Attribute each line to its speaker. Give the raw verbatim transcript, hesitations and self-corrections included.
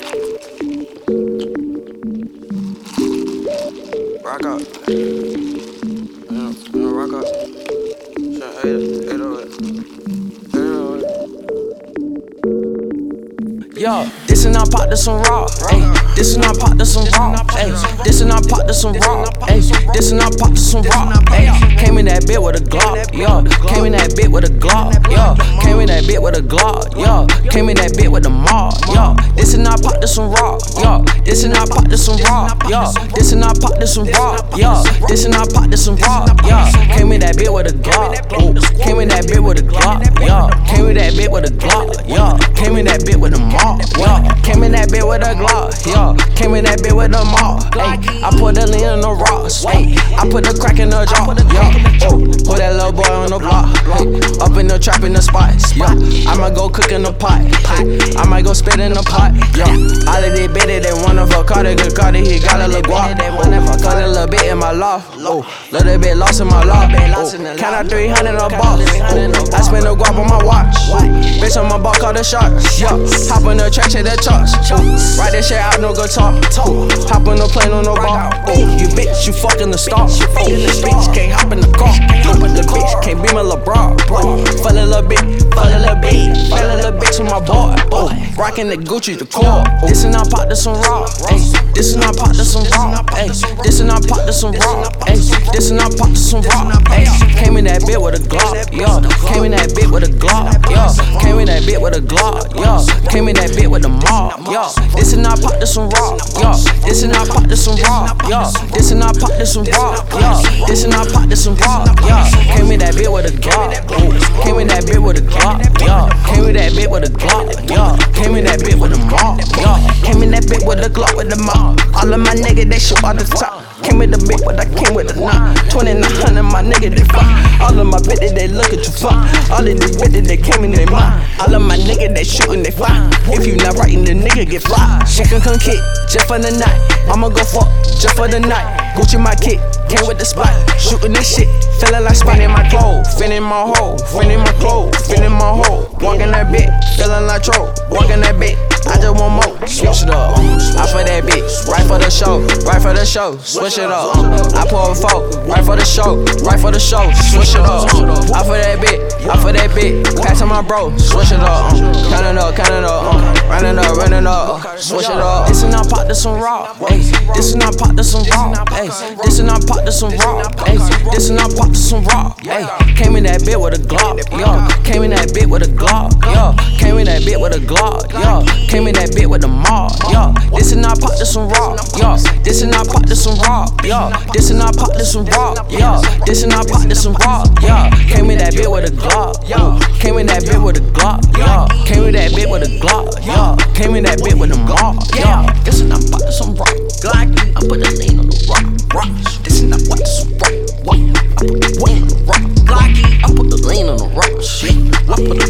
Speaker 1: Rock out. Yeah, yeah, rock out. Shit, eight, eight oh eight. eight oh eight.
Speaker 2: Yo, this and I pop this some raw, ayy. This and I pop this some raw, ayy. This and I pop this some raw, ayy. This and I pop this some raw, ayy. Came in that bit with a Glock, yo. Came in that bit with a Glock, yo. Came in that bit with a Glock, yo. Came in that bit with the mob, yo. This and I pop this some raw, yo. This and I pop this some raw, yo. This and I pop this some raw, yo. This and I pop this some raw, yo. Came in that bit with a Glock, ooh. Came in that bit with a Glock, yo. Came in that bit with a Glock, yo. Came in that bit with the mob, yo. Came in that bit with a Glock, yo. Came in that bit with a mob, ayy. I put the lean in the rocks, ayy. I put the crack in the jaw, yo. Oh, put that little boy on the block, ayy. Up in the trap in the spots, yo. I'ma go cook in the pot, ayy. I might go spit in the pot, yo. All of they better than one of a Carter, good Carter, he got a little guap. Cut a little bit in my loft, oh. Little bit lost in my loft, oh. Count out three hundred a boss, oh. I spend a guap on my watch, oh. Bitch on my ball, call the shots, yo. Hop on the track, check the charts, oh. Write that shit out, no guitar, oh. Hop on the plane, on no ball, oh. You bitch, you fucking the star, oh. This bitch can't hop in the car, oh. The bitch can't be my LeBron, oh. Fuck a little bit, fuck a little bit, fuck a little bitch with my boy, oh. Rockin' the Gucci, the core, oh. This and I pop this some raw, ayy. This and I pop this some raw, ayy. This and I pop this some raw, ayy. This and I pop this some raw, ayy. Came in that bit with a Glock, yo. Came in that bit with a Glock, yo. Came in that bit with a Glock, yo. Came in that bit with the mob, yo. This and I pop this some raw, yo. This and I pop this some raw, yo. This and I pop this some raw, yo. This and I pop this some raw, yo. Came in that bit with a Glock, ooh. Came in that bit with a Glock, yo. Came in that bit with a Glock, yo. Came in that bit with the mob, yo. Came in that bit with a Glock with the mob. All of my niggas they shoot out the top. Came with the bit, but I came with a nine. twenty-nine hundred, my nigga, they fuck. All of my bitches, they look at you fuck. All of these bitches, they came in their mind. All of my niggas, they shootin', they fly. If you not writing, the nigga get fly. She can come kick, just for the night. I'ma go fuck, just for the night. Gucci my kick, came with the spot. Shootin' this shit, feelin' like spinning my clothes. Finning my hole, finning my clothes, finning my hole. Walking that bit, feelin' like troll. Walking that bit, I just want more. Switch it up, I for that bitch, right for the show, right for the show. Switch it up, I pour a fork, right for the show, right for the show. Switch it up, I for that bitch, I for that bitch. Pass on my bro, switch it up, count it up, count it up, running up, running up, switch it up. This and I pop this some raw, ayy. This and I pop this some raw, ayy. This and I pop this some raw, ayy. This and I pop this some raw, ayy. Came in that bit with a Glock, yo. Came in that bit with a Glock, yo. Came in that bit with a Glock, yo. Came in that bit with the mob, yo. This and I pop this some raw, yo. This and I pop this some raw, yo. This and I pop this some raw, yo. This and I pop this some raw, yo. Came in that bit with a Glock, yo. Came in that bit with a Glock, yo. Came in that bit with a Glock, yo. Came in that bit with the mob, yo. This and I pop this some raw, Glock. I put the lean on the rock, rock. This and I pop this some raw, what? I put the weight on the rock, Glocky. I put the lean on the rock, shit. I put the